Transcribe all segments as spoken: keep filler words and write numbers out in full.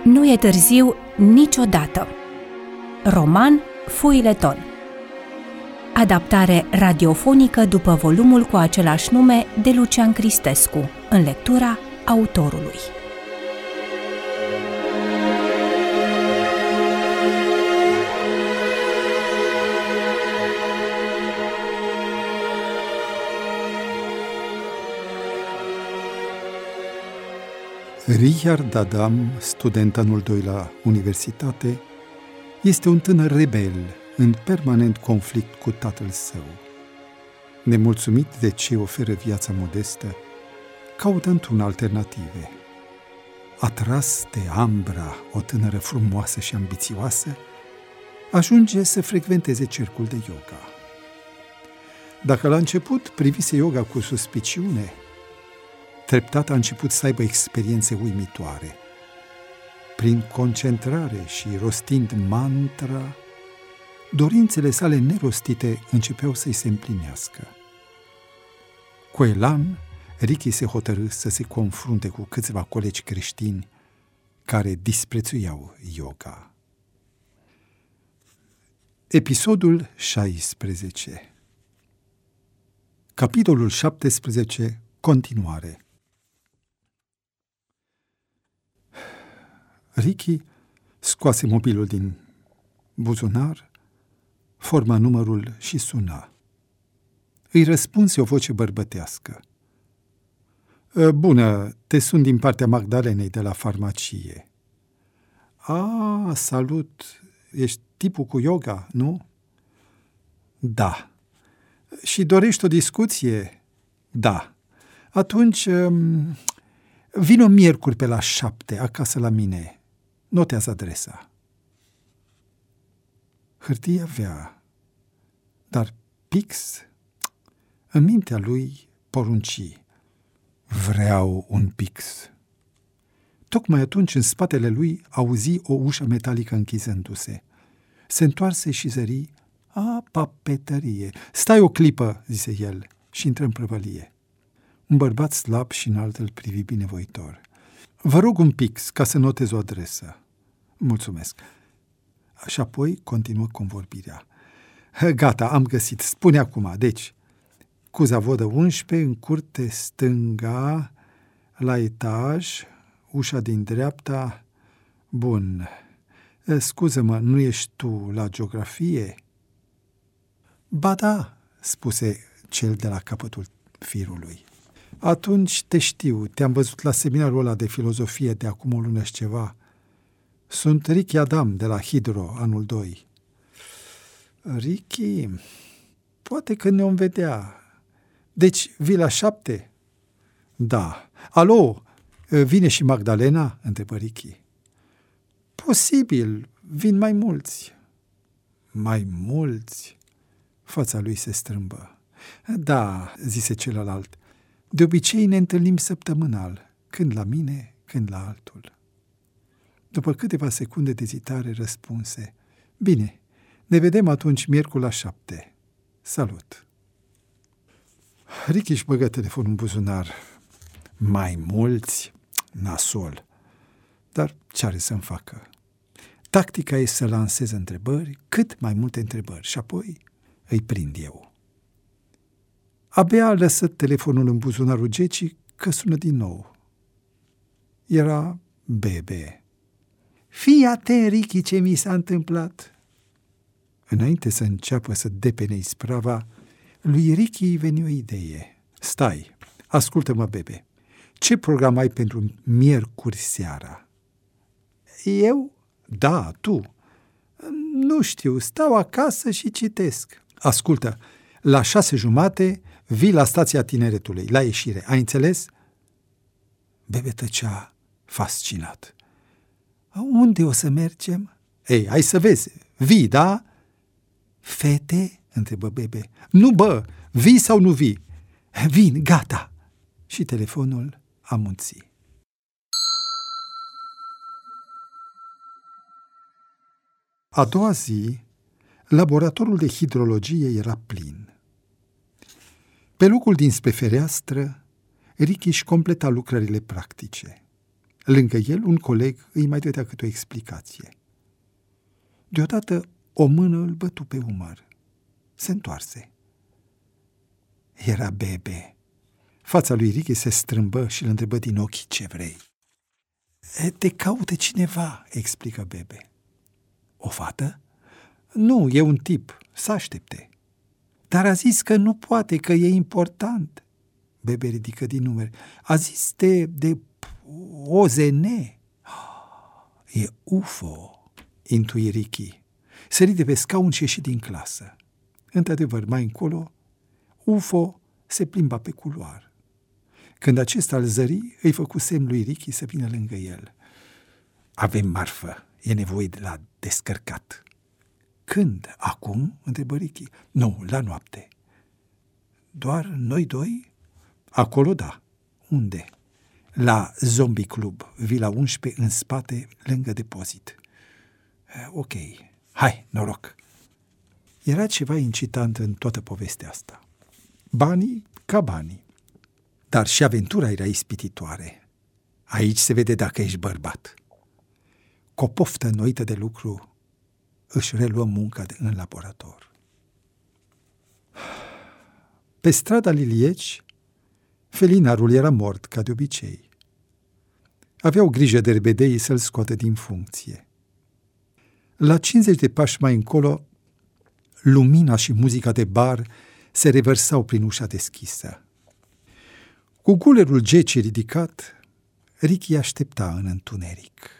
Nu e târziu niciodată. Roman Foileton. Adaptare radiofonică după volumul cu același nume de Lucian Cristescu, în lectura autorului. Richard Adam, student anul doi la universitate, este un tânăr rebel în permanent conflict cu tatăl său. Nemulțumit de ce oferă viața modestă, caută într-un alternative. Atras de Ambra, o tânără frumoasă și ambițioasă, ajunge să frecventeze cercul de yoga. Dacă la început privise yoga cu suspiciune, treptat a început să aibă experiențe uimitoare. Prin concentrare și rostind mantra, dorințele sale nerostite începeau să-i se împlinească. Cu elan, Ricky se hotărâ să se confrunte cu câțiva colegi creștini care disprețuiau yoga. Episodul șaisprezece. Capitolul șaptesprezece. Continuare. Ricky scoase mobilul din buzunar, forma numărul și suna. Îi răspunse o voce bărbătească. Bună, te sun din partea Magdalenei de la farmacie. A, salut, ești tipul cu yoga, nu? Da. Și dorești o discuție? Da. Atunci, vino miercuri pe la șapte acasă la mine. Notează adresa. Hârtie avea, dar pix, în mintea lui porunci. Vreau un pix. Tocmai atunci, în spatele lui, auzi o ușă metalică închizându-se. Se întoarse și zări, a, papetărie. Stai o clipă, zise el, și intră în prăvălie. Un bărbat slab și înalt îl privi binevoitor. Vă rog un pix ca să notez o adresă. Mulțumesc. Și apoi continuă convorbirea. Gata, am găsit. Spune acum. Deci, Cuzavodă unsprezece, în curte stânga, la etaj, ușa din dreapta. Bun. Scuză-mă, nu ești tu la geografie? Ba da, spuse cel de la capătul firului. Atunci te știu, te-am văzut la seminarul ăla de filozofie de acum o lună și ceva. Sunt Ricky Adam de la Hidro, anul doi. Ricky, poate că ne-om vedea. Deci, vii la șapte? Da. Alo, vine și Magdalena? Întrebă Ricky. Posibil, vin mai mulți. Mai mulți? Fața lui se strâmbă. Da, zise celălalt. De obicei ne întâlnim săptămânal, când la mine, când la altul. După câteva secunde de ezitare răspunse, bine, ne vedem atunci miercuri la șapte. Salut! Ricky își băgă telefonul în buzunar. Mai mulți? Nasol! Dar ce are să-mi facă? Tactica e să lansez întrebări, cât mai multe întrebări, și apoi îi prind eu. Abia a lăsat telefonul în buzunarul Gecii că sună din nou. Era Bebe. Fii atent, Ricky, ce mi s-a întâmplat. Înainte să înceapă să depene isprava, lui Ricky îi veni o idee. Stai, ascultă-mă, Bebe. Ce program ai pentru miercuri seara? Eu? Da, tu. Nu știu, stau acasă și citesc. Ascultă, la șase jumate vii la stația Tineretului, la ieșire. Ai înțeles? Bebe tăcea fascinat. Unde o să mergem? Ei, hai să vezi. Vii, da? Fete? Întrebă Bebe. Nu, bă, vii sau nu vii? Vin, gata. Și telefonul amunți. A doua zi, laboratorul de hidrologie era plin. Pe locul dinspre fereastră, Ricky își completa lucrările practice. Lângă el, un coleg îi mai dădea câte o explicație. Deodată, o mână îl bătu pe umăr. Se întoarse. Era Bebe. Fața lui Ricky se strâmbă și îl întrebă din ochi: ce vrei? Te caută cineva, explică Bebe. O fată? Nu, e un tip, să aștepte. Dar a zis că nu poate, că e important. Bebe ridică din numeri. A zis de, de O Z N. E U F O, intui Ricky. Sări de pe scaun și ieși din clasă. Într-adevăr, mai încolo, U F O se plimba pe culoar. Când acesta îl zări, îi făcu semn lui Ricky să vină lângă el. Avem marfă, e nevoie de la descărcat. Când? Acum? Întrebă Ricky. Nu, la noapte. Doar noi doi? Acolo da. Unde? La Zombie Club, Vila unsprezece, în spate, lângă depozit. Ok, hai, noroc. Era ceva incitant în toată povestea asta. Banii ca banii. Dar și aventura era ispititoare. Aici se vede dacă ești bărbat. Cu o poftă înnoită de lucru, își reluă munca în laborator. Pe strada Lilieci, felinarul era mort, ca de obicei. Aveau grijă de rebedeii să-l scoată din funcție. La cincizeci de pași mai încolo, lumina și muzica de bar se revărsau prin ușa deschisă. Cu gulerul gecii ridicat, Ricky aștepta în întuneric.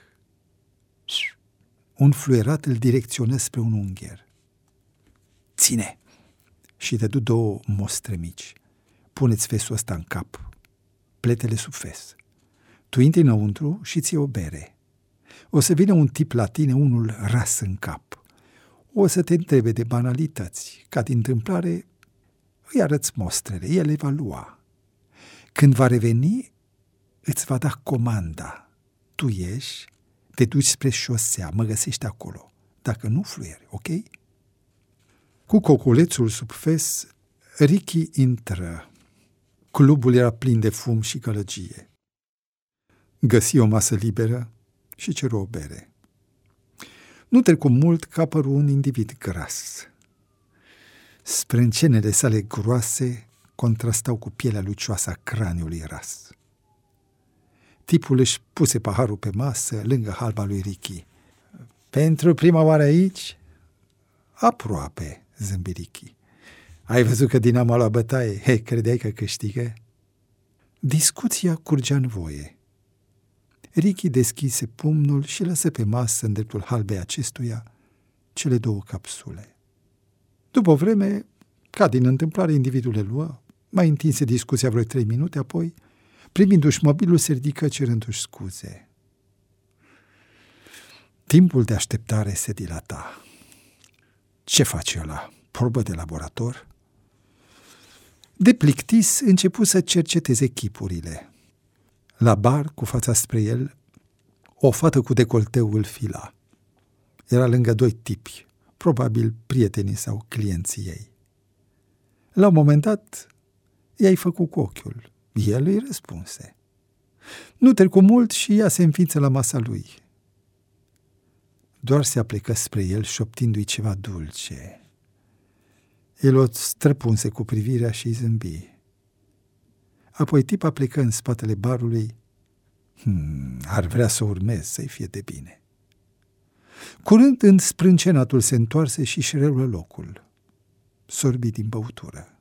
Un fluierat îl direcționă spre un ungher. Ține! Și dădu două mostre mici. Puneți fesul ăsta în cap, pletele sub fes. Tu intri înăuntru și ți-e o bere. O să vină un tip la tine, unul ras în cap. O să te întrebe de banalități. Ca din întâmplare, îi arăți mostrele, el le va lua. Când va reveni, îți va da comanda. Tu ieși, te duci spre șosea, mă găsești acolo. Dacă nu, fluieri, ok? Cu coculețul sub fes, Ricky intră. Clubul era plin de fum și gălăgie. Găsi o masă liberă și ceru o bere. Nu trecu mult că apăru un individ gras. Sprâncenele sale groase contrastau cu pielea lucioasă a craniului ras. Tipul își puse paharul pe masă, lângă halba lui Ricky. Pentru prima oară aici? Aproape, zâmbi Ricky. Ai văzut că Dinamo a luat bătaie? Hei, credeai că câștigă? Discuția curgea în voie. Ricky deschise pumnul și lăsă pe masă, în dreptul halbei acestuia, cele două capsule. După o vreme, ca din întâmplare, individul le luă, mai întinse discuția vreo trei minute, apoi, primindu-și mobilul, se ridică cerându-și scuze. Timpul de așteptare se dilata. Ce face ăla? Probă de laborator? De plictis, începu să cerceteze chipurile. La bar, cu fața spre el, o fată cu decolteu îl fila. Era lângă doi tipi, probabil prietenii sau clienții ei. La un moment dat, i-ai făcut cu ochiul. El îi răspunse. Nu trecu mult și ea se înființă la masa lui. Doar se aplecă spre el, șoptindu-i ceva dulce. El o străpunse cu privirea și îi zâmbi. Apoi tipa plecă în spatele barului. Hmm, ar vrea să urmez, să-i fie de bine. Curând, în sprâncenatul se întoarse și își reluă locul. Sorbi din băutură.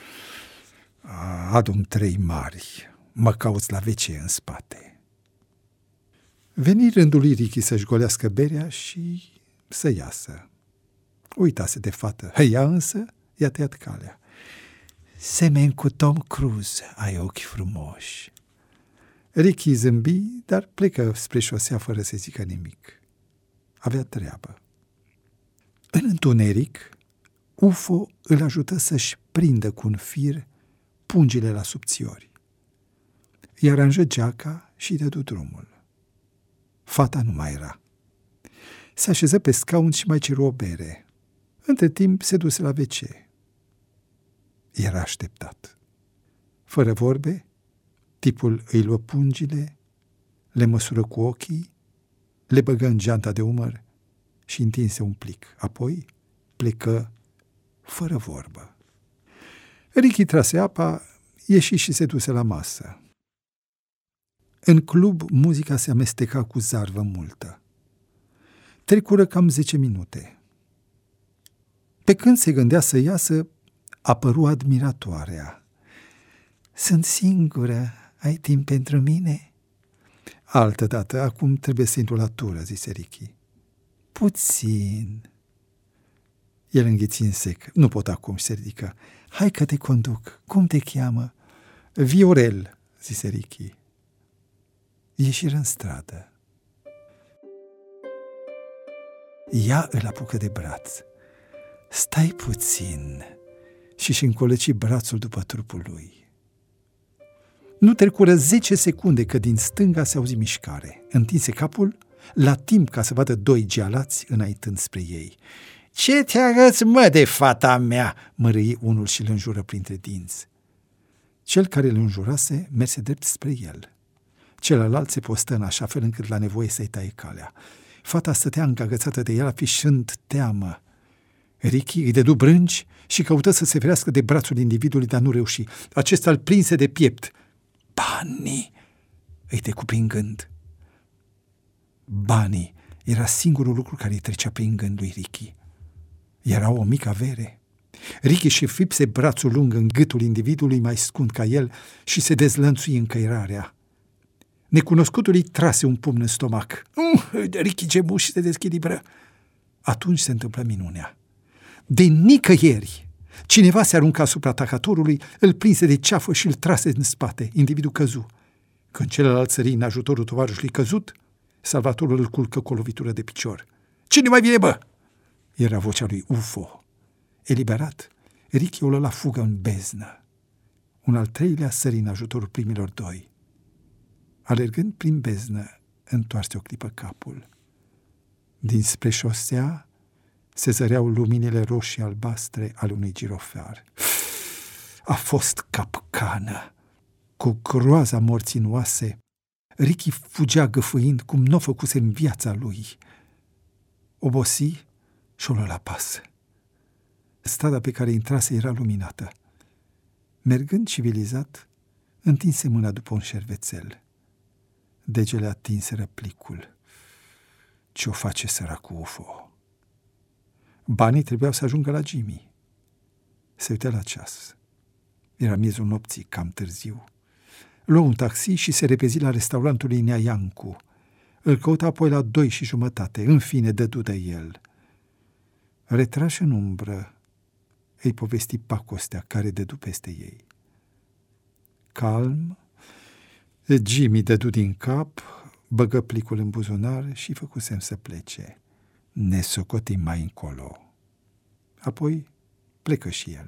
Adun trei mari, mă cauți la W C în spate. Veni rândul lui Ricky să-și golească berea și să iasă. Uitase de fată. Ea însă i-a tăiat calea. Semeni cu Tom Cruise, ai ochi frumoși. Ricky zâmbi, dar plecă spre șosea fără să zică nimic. Avea treabă. În întuneric, U F O îl ajută să-și prindă cu un fir pungile la subțiori. Îi aranjă geaca și dădu drumul. Fata nu mai era. Se așeză pe scaun și mai ceru o bere. Între timp se duse la W C. Era așteptat. Fără vorbe, tipul îi luă pungile, le măsură cu ochii, le băgă în geanta de umăr și întinse un plic. Apoi plecă fără vorbă. Ricky trase apa, ieși și se duse la masă. În club, muzica se amesteca cu zarvă multă. Trecură cam zece minute. Pe când se gândea să iasă, apăru admiratoarea. Sunt singură, ai timp pentru mine? Altădată, acum trebuie să intru la tură, zise Ricky. Puțin. El înghiți în sec. Nu pot acum, și se ridică. Hai că te conduc. Cum te cheamă? Viorel, zise Ricky. Ieșiră în stradă. Ea îl apucă de braț. Stai puțin. Și-și încolăci brațul după trupul lui. Nu trecură zece secunde că din stânga se auzi mișcare. Întinse capul, la timp ca să vadă doi gealați înaintând spre ei. Ce te arăți, mă, de fata mea?" mărâi unul și îl înjură printre dinți. Cel care îl înjurase merse drept spre el. Celălalt se postă în așa fel încât la nevoie să-i taie calea. Fata stătea încagățată de el, afișând teamă. Ricky îi dădu brânci și căută să se ferească de brațul individului, dar nu reuși. Acesta îl prinse de piept. Banii! Îi decupingând. Banii era singurul lucru care îi trecea prin gând lui Ricky. Era o mică avere. Ricky și fipse brațul lung în gâtul individului mai scund ca el și se dezlănțui în căirarea. Necunoscutul îi trase un pumn în stomac. Uh, Ricky gemu și se dezechilibră. Atunci se întâmplă minunea. De nicăieri, cineva se arunca asupra atacatorului, îl prinse de ceafă și îl trase în spate. Individul căzu. Când celălalt sări în ajutorul tovarășului căzut, salvatorul îl culcă cu o lovitură de picior. Cine mai vine, bă? Era vocea lui U F O. Eliberat, Ricky o lua la fugă în beznă. Un al treilea sări în ajutorul primilor doi. Alergând prin beznă, întoarse o clipă capul. Dinspre șosea se zăreau luminile roșii-albastre ale unui girofar. A fost capcană. Cu groaza morții în oase, Ricky fugea gâfâind cum n-o făcuse în viața lui. Obosi și o lua la pas. Strada pe care intrase era luminată. Mergând civilizat, întinse mâna după un șervețel. Degele atinseră plicul. Ce-o face săracul U F O? Banii trebuiau să ajungă la Jimmy. Se uită la ceas. Era miezul nopții, cam târziu. Luă un taxi și se repezi la restaurantul lui Nea Iancu. Îl căuta apoi la doi și jumătate. În fine, dădu de el. Retraș în umbră, îi povesti pacostea care dădu peste ei. Calm, Jimmy dădu din cap, băgă plicul în buzunar și făcu semn să plece. Ne socotim mai încolo. Apoi plecă și el.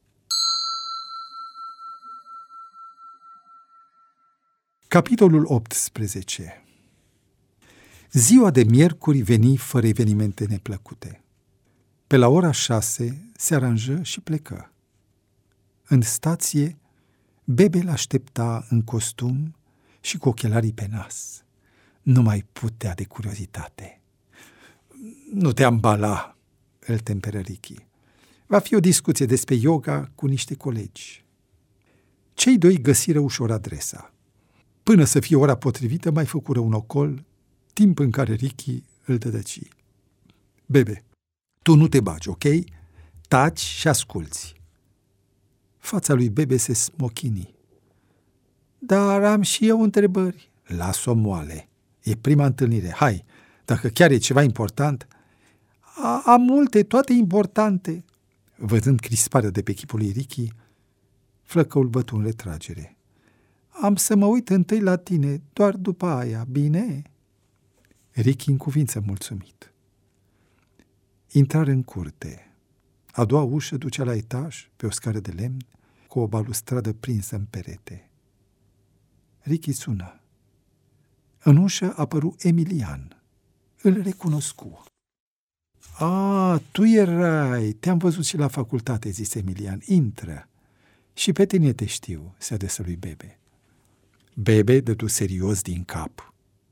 Capitolul optsprezece. Ziua de miercuri veni fără evenimente neplăcute. Pe la ora șase se aranjă și plecă. În stație, Bebe l-aștepta în costum și cu ochelarii pe nas. Nu mai putea de curiozitate. Nu te ambala, îl temperă Ricky. Va fi o discuție despre yoga cu niște colegi. Cei doi găsiră ușor adresa. Până să fie ora potrivită, mai făcură un ocol, timp în care Ricky îl dădăci. Bebe, tu nu te bagi, ok? Taci și asculți. Fața lui Bebe se smochini. Dar am și eu întrebări. Las-o moale. E prima întâlnire. Hai, dacă chiar e ceva important. A, am multe, toate importante. Văzând crisparea de pe chipul lui Ricky, flăcăul bătu în retragere. Am să mă uit întâi la tine, doar după aia, bine? Ricky în cuvință mulțumit. Intrară în curte. A doua ușă ducea la etaj, pe o scară de lemn, cu o balustradă prinsă în perete. Ricky sună. În ușă apăru Emilian. Îl recunoscu. A, tu erai, te-am văzut și la facultate, zise Emilian. Intră. Și pe tine te știu, se adresă lui Bebe. Bebe dădu serios din cap.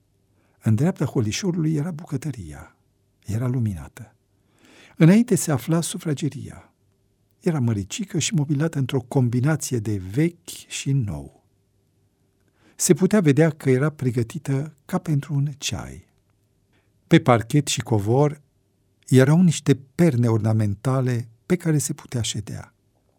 În dreapta holișorului era bucătăria. Era luminată. Înainte se afla sufrageria. Era măricică și mobilată într-o combinație de vechi și nou. Se putea vedea că era pregătită ca pentru un ceai. Pe parchet și covor erau niște perne ornamentale pe care se putea ședea.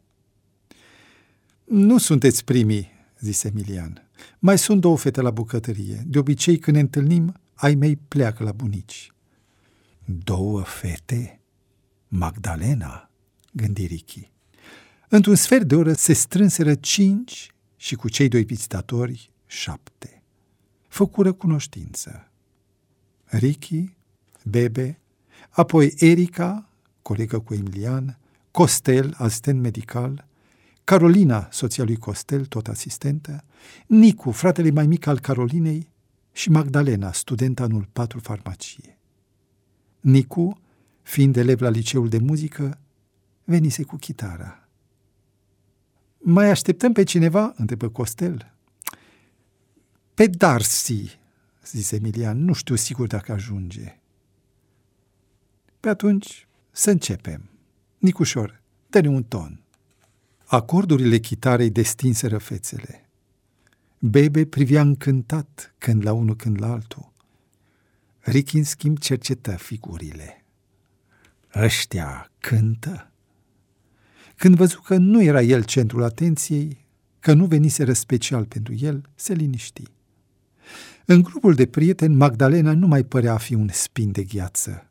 Nu sunteți primii, zise Emilian. Mai sunt două fete la bucătărie. De obicei, când ne întâlnim, ai mei pleacă la bunici. Două fete? Magdalena, gândi Ricky. Într-un sfert de oră se strânseră cinci și cu cei doi vizitatori șapte. Făcură cunoștință. Ricky, Bebe, apoi Erica, colegă cu Emilian, Costel, asistent medical, Carolina, soția lui Costel, tot asistentă, Nicu, fratele mai mic al Carolinei, și Magdalena, student anul patru farmacie. Nicu, fiind elev la liceul de muzică, venise cu chitara. Mai așteptăm pe cineva?" întrebă Costel. Pe Darcy," zise Emilian, nu știu sigur dacă ajunge. Pe atunci să începem. Nicușor, dă-ne un ton. Acordurile chitarei destinseră fețele. Bebe privea încântat când la unul, când la altul. Ricky, în schimb, cercetă figurile. Ăștia cântă? Când văzu că nu era el centrul atenției, că nu veniseră special pentru el, se liniști. În grupul de prieteni, Magdalena nu mai părea a fi un spin de gheață.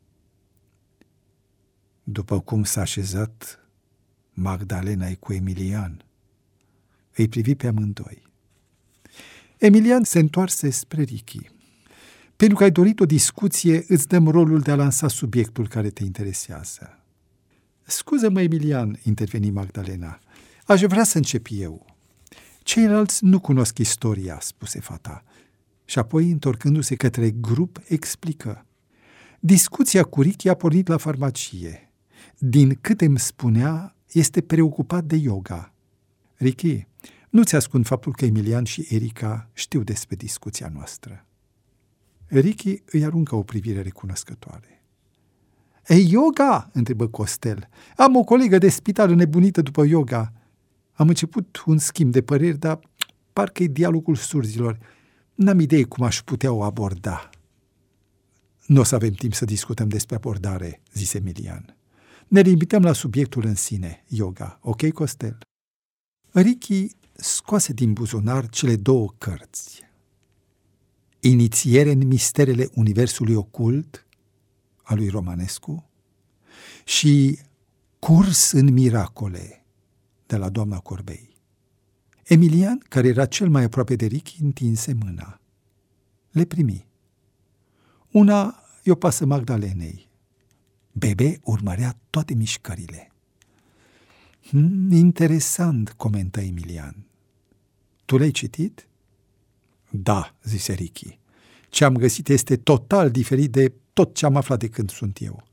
După cum s-a așezat, Magdalena e cu Emilian. Îi privi pe amândoi. Emilian se întoarse spre Ricky. Pentru că ai dorit o discuție, îți dăm rolul de a lansa subiectul care te interesează. Scuză-mă, Emilian, interveni Magdalena. Aș vrea să încep eu. Ceilalți nu cunosc istoria, spuse fata. Și apoi, întorcându-se către grup, explică. Discuția cu Ricky a pornit la farmacie. Din câte îmi spunea, este preocupat de yoga. Ricky, nu-ți ascund faptul că Emilian și Erica știu despre discuția noastră. Ricky îi aruncă o privire recunoscătoare. Ei, yoga?" întrebă Costel. Am o colegă de spital înnebunită după yoga. Am început un schimb de păreri, dar parcă e dialogul surzilor. N-am idee cum aș putea o aborda." Nu o să avem timp să discutăm despre abordare," zise Emilian. Ne limităm la subiectul în sine, yoga. Ok, Costel?" Ricky scoase din buzunar cele două cărți. Inițiere în misterele universului ocult, a lui Romanescu, și Curs în miracole, de la doamna Corbei. Emilian, care era cel mai aproape de Ricky, întinse mâna. Le primi. Una i-o pasă Magdalenei. Bebe urmărea toate mișcările. Hmm, interesant, comentă Emilian. Tu l-ai citit? Da, zise Ricky. Ce am găsit este total diferit de tot ce am aflat de când sunt eu.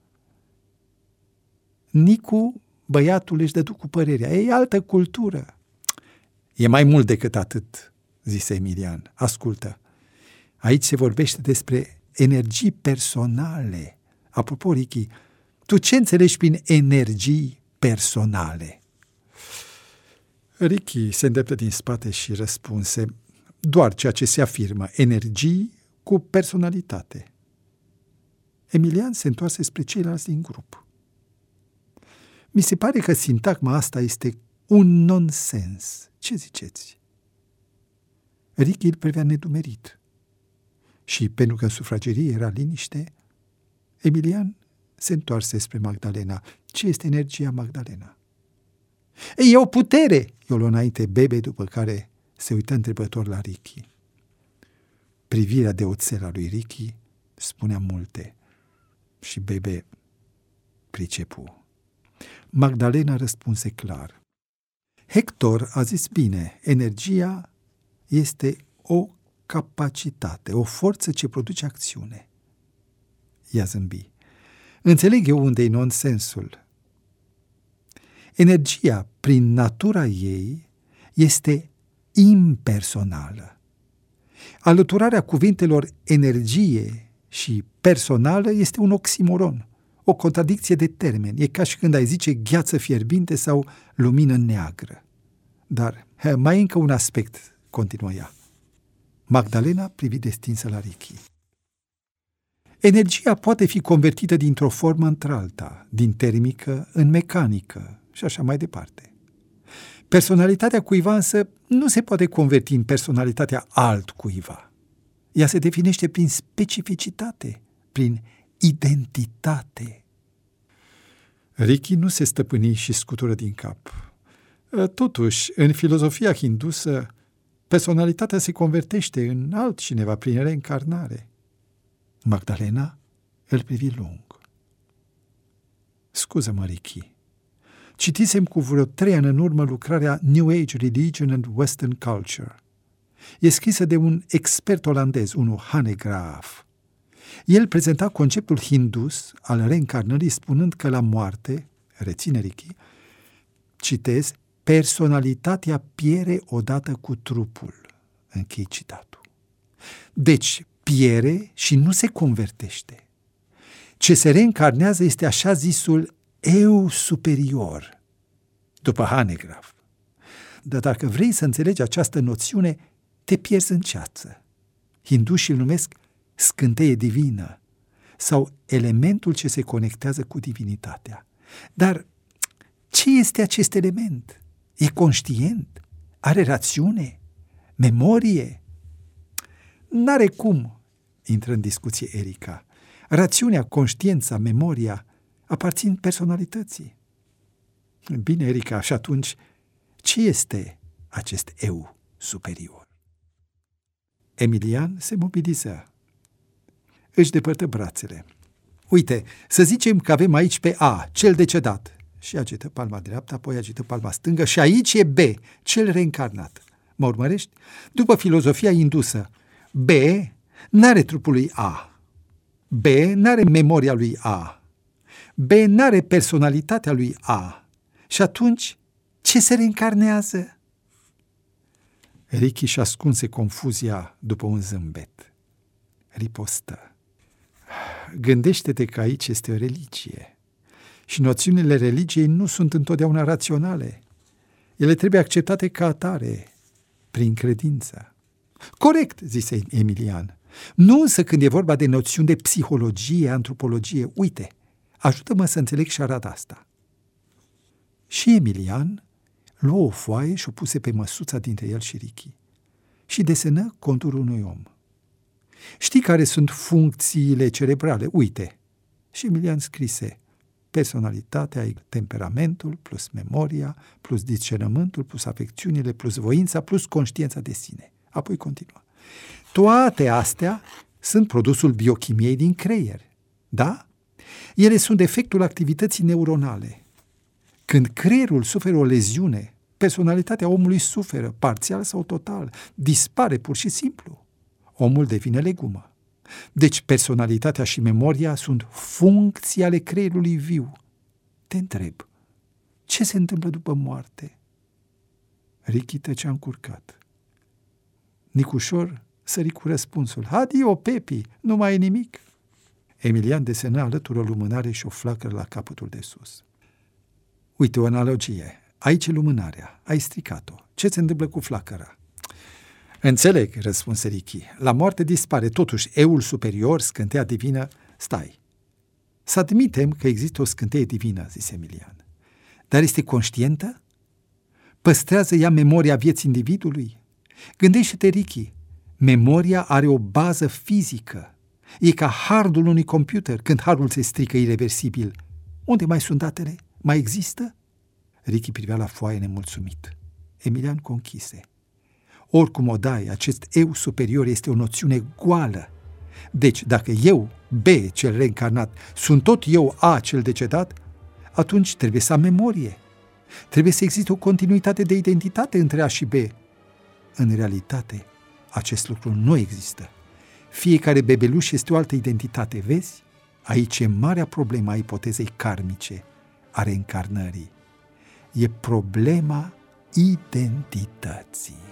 Nicu, băiatul, își dădu cu părerea. E altă cultură. E mai mult decât atât, zise Emilian. Ascultă, aici se vorbește despre energii personale. Apropo, Ricky, tu ce înțelegi prin energii personale? Ricky se îndreptă din spate și răspunse, doar ceea ce se afirmă, energii cu personalitate. Emilian se întoarse spre ceilalți din grup. Mi se pare că sintagma asta este un nonsens. Ce ziceți? Ricky îl privea nedumerit. Și pentru că în sufragerie era liniște, Emilian se întoarse spre Magdalena. Ce este energia, Magdalena? E o putere! I-o luă înainte Bebe, după care se uită întrebător la Ricky. Privirea de oțel a lui Ricky spunea multe și Bebe pricepu. Magdalena răspunse clar. Hector a zis bine, energia este o capacitate, o forță ce produce acțiune. Ea zâmbi. Înțeleg eu unde e nonsensul. Energia, prin natura ei, este impersonală. Alăturarea cuvintelor energie și personală este un oximoron, o contradicție de termeni. E ca și când ai zice gheață fierbinte sau lumină neagră. Dar mai e încă un aspect, continuă ea. Magdalena privi destinsă la Ricky. Energia poate fi convertită dintr-o formă într-alta, din termică în mecanică și așa mai departe. Personalitatea cuiva însă nu se poate converti în personalitatea altcuiva. Ea se definește prin specificitate, prin identitate. Ricky nu se stăpâni și scutură din cap. Totuși, în filozofia hindusă, personalitatea se convertește în altcineva prin reîncarnare. Magdalena îl privi lung. Scuză-mă, Ricky. Citisem cu vreo trei ani în urmă lucrarea New Age Religion and Western Culture. E scrisă de un expert olandez, unul Hanegraaff. El prezenta conceptul hindus al reîncarnării spunând că la moarte, reține Ricky, citez, personalitatea piere odată cu trupul. Închei citatul. Deci, piere și nu se convertește. Ce se reîncarnează este așa zisul eu superior, după Hanegraaff. Dar dacă vrei să înțelegi această noțiune, te pierzi în ceață. Hindușii îl numesc scânteie divină sau elementul ce se conectează cu divinitatea. Dar ce este acest element? E conștient? Are rațiune? Memorie? N-are cum, intră în discuție Erica. Rațiunea, conștiința, memoria aparțin personalității. Bine, Erica, și atunci, ce este acest eu superior? Emilian se mobiliză. Își depărtă brațele. Uite, să zicem că avem aici pe A, cel decedat. Și agită palma dreaptă, apoi agită palma stângă și aici e B, cel reîncarnat. Mă urmărești? După filozofia indusă, B n-are trupul lui A. B n-are memoria lui A. B n-are personalitatea lui A. Și atunci, ce se reîncarnează? Ricky și ascunse confuzia după un zâmbet. Ripostă. Gândește-te că aici este o religie. Și noțiunile religiei nu sunt întotdeauna raționale. Ele trebuie acceptate ca atare, prin credință. Corect, zise Emilian. Nu însă când e vorba de noțiuni de psihologie, antropologie. Uite, ajută-mă să înțeleg și arată asta. Și Emilian luă o foaie și o puse pe măsuța dintre el și Ricky și desenă conturul unui om. Știi care sunt funcțiile cerebrale? Uite. Și Emilian scrise personalitatea, temperamentul, plus memoria, plus discernământul, plus afecțiunile, plus voința, plus conștiința de sine. Apoi continuă. Toate astea sunt produsul biochimiei din creier. Da? Ele sunt efectul activității neuronale. Când creierul suferă o leziune, personalitatea omului suferă, parțial sau total, dispare pur și simplu. Omul devine legumă. Deci personalitatea și memoria sunt funcții ale creierului viu. Te întreb, ce se întâmplă după moarte? Ricky tăcea încurcat. Nicușor sări cu răspunsul. Adio, Pepi, nu mai e nimic. Emilian desenă alături o lumânare și o flacără la capătul de sus. Uite, o analogie. Aici e lumânarea. Ai stricat-o. Ce se întâmplă cu flacăra? Înțeleg, răspunse Ricky. La moarte dispare. Totuși, eul superior, scânteia divină, stai. Să admitem că există o scânteie divină, zise Emilian. Dar este conștientă? Păstrează ea memoria vieții individului? Gândește-te, Ricky. Memoria are o bază fizică. E ca hardul unui computer. Când hardul se strică ireversibil, unde mai sunt datele? Mai există? Ricky privea la foaie nemulțumit. Emilian conchise. Oricum o dai, acest eu superior este o noțiune goală. Deci, dacă eu, B, cel reîncarnat, sunt tot eu, A, cel decedat, atunci trebuie să am memorie. Trebuie să existe o continuitate de identitate între A și B. În realitate, acest lucru nu există. Fiecare bebeluș este o altă identitate, vezi? Aici e marea problemă a ipotezei karmice, a reîncarnării. E problema identității.